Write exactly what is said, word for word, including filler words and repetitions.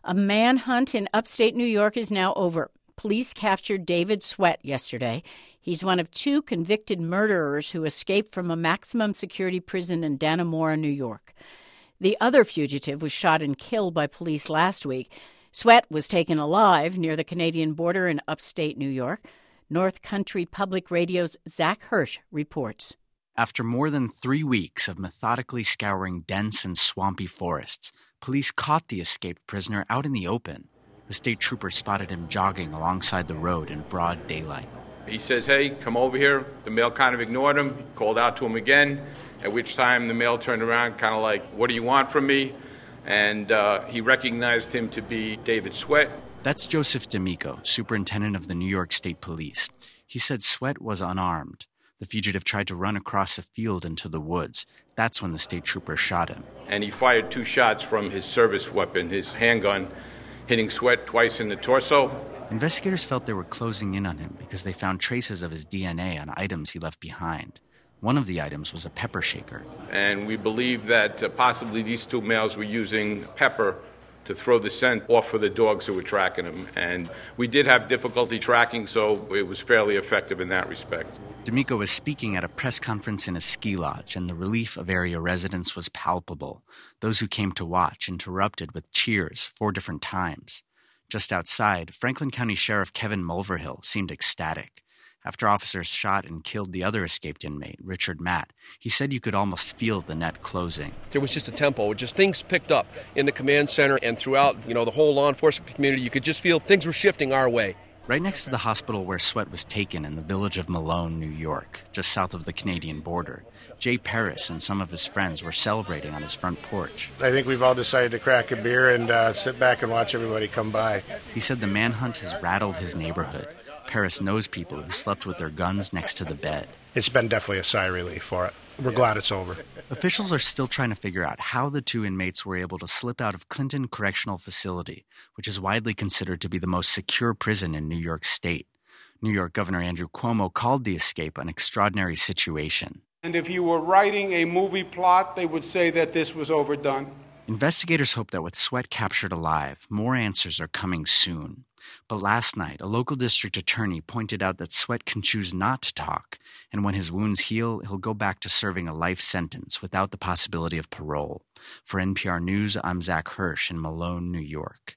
A manhunt in upstate New York is now over. Police captured David Sweat yesterday. He's one of two convicted murderers who escaped from a maximum security prison in Dannemora, New York. The other fugitive was shot and killed by police last week. Sweat was taken alive near the Canadian border in upstate New York. North Country Public Radio's Zach Hirsch reports. After more than three weeks of methodically scouring dense and swampy forests, police caught the escaped prisoner out in the open. The state trooper spotted him jogging alongside the road in broad daylight. He says, hey, come over here. The male kind of ignored him, called out to him again, at which time the male turned around kind of like, what do you want from me? And uh, he recognized him to be David Sweat. That's Joseph D'Amico, superintendent of the New York State Police. He said Sweat was unarmed. The fugitive tried to run across a field into the woods. That's when the state trooper shot him. And he fired two shots from his service weapon, his handgun, hitting Sweat twice in the torso. Investigators felt they were closing in on him because they found traces of his D N A on items he left behind. One of the items was a pepper shaker. And we believe that uh, possibly these two males were using pepper to throw the scent off for the dogs who were tracking him. And we did have difficulty tracking, so it was fairly effective in that respect. D'Amico was speaking at a press conference in a ski lodge, and the relief of area residents was palpable. Those who came to watch interrupted with cheers four different times. Just outside, Franklin County Sheriff Kevin Mulverhill seemed ecstatic. After officers shot and killed the other escaped inmate, Richard Matt, he said you could almost feel the net closing. There was just a tempo, just things picked up in the command center and throughout, you know, the whole law enforcement community. You could just feel things were shifting our way. Right next to the hospital where Sweat was taken in the village of Malone, New York, just south of the Canadian border, Jay Paris and some of his friends were celebrating on his front porch. I think we've all decided to crack a beer and uh, sit back and watch everybody come by. He said the manhunt has rattled his neighborhood. Paris knows people who slept with their guns next to the bed. It's been definitely a sigh of relief for it. We're glad it's over. Officials are still trying to figure out how the two inmates were able to slip out of Clinton Correctional Facility, which is widely considered to be the most secure prison in New York State. New York Governor Andrew Cuomo called the escape an extraordinary situation. And if you were writing a movie plot, they would say that this was overdone. Investigators hope that with Sweat captured alive, more answers are coming soon. But last night, a local district attorney pointed out that Sweat can choose not to talk, and when his wounds heal, he'll go back to serving a life sentence without the possibility of parole. For N P R News, I'm Zach Hirsch in Malone, New York.